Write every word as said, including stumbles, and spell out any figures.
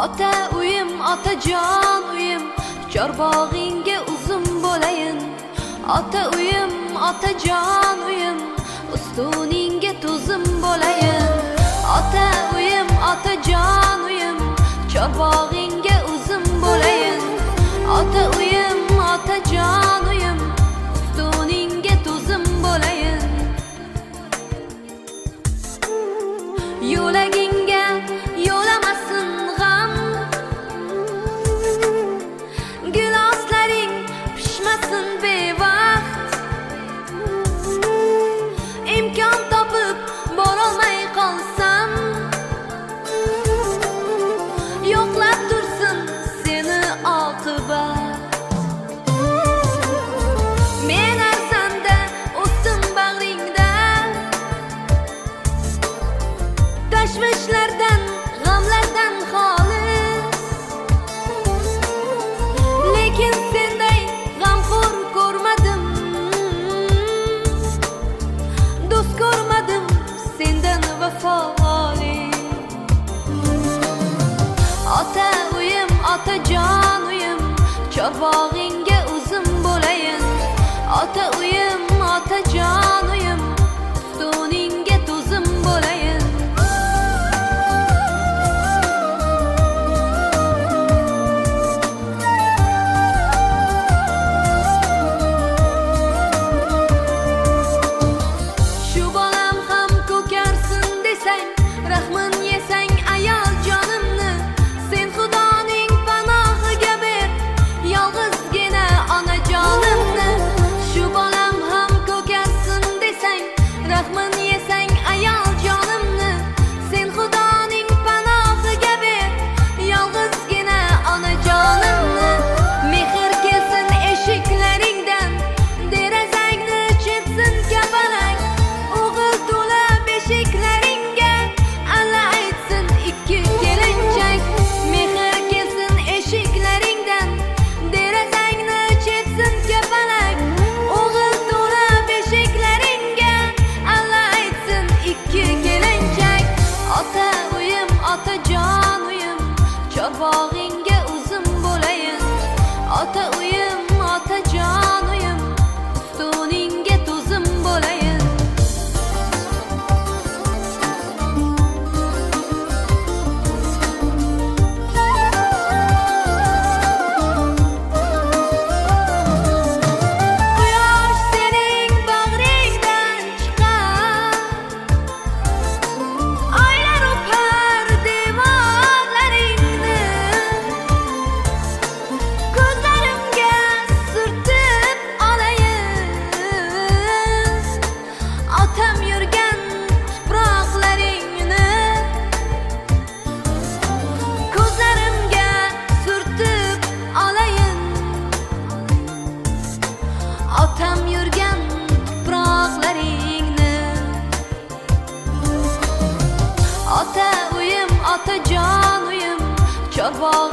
Ota uyim, otajon uyim, chorbog'ingga uzum bo'layin. Ota uyim, otajon uyim, ustuningga tuzum bo'layin. Ota uyim, otajon uyim, chorbog'ingga uzum bo'layin. Ota uyim, otajon uyim, ustuningga tuzum bo'layin. Yo'lagingga yo'lamasin g'am, giloslaring pishmasin bevaqt. Imkon topib borolmay qolsam, yo'qlab tursin seni oqibat. Men arsanda o'sdim bag'ringda, tashvishlardan, g'amlardan xolis. Lekin senday g'amxo'r ko'rmadim, do'st ko'rmadim sendan vafoli. Ota uyim, otajon uyim, chorbog'ingga uzum bo'layin. Ota uyim, otajon uyim, ustuningga tuzum bo'layin. Shu bolam ham ko'karsin desang, rahmin yesang ayol jonimni, sen Xudoning panohiga ber yolg'izgina onajonimni. Shu bolam ham ko'karsin desang, rahmin yesang ayol jonimni, sen Xudoning panohiga ber yolg'izgina onajonimni. Mehr kelsin eshiklaringdan, derazangni chepsin kapalak. O'g'il to'la beshiklaringga alla aytsin ikki kelinchak. Mehr kelsin eshiklaringdan, derazangni chepsin kapalak. O'g'il to'la beshiklaringga alla aytsin ikki kelinchak. Ota uyim, otajon uyim, chorbog'ingga uzum bo'layin. Ota uyim, otajon uyim, ustuningga tuzum bo'layin. Quyosh sening bag'ringdan chiqar, oylar o'par devorlaringni. Ko'zlarimga surtib olayin, otam yurgan tuproqlaringni. Ko'zlarimga surtib olayin, otam yurgan tuproqlaringni. Ota uyim, otajon uyim, chorbog'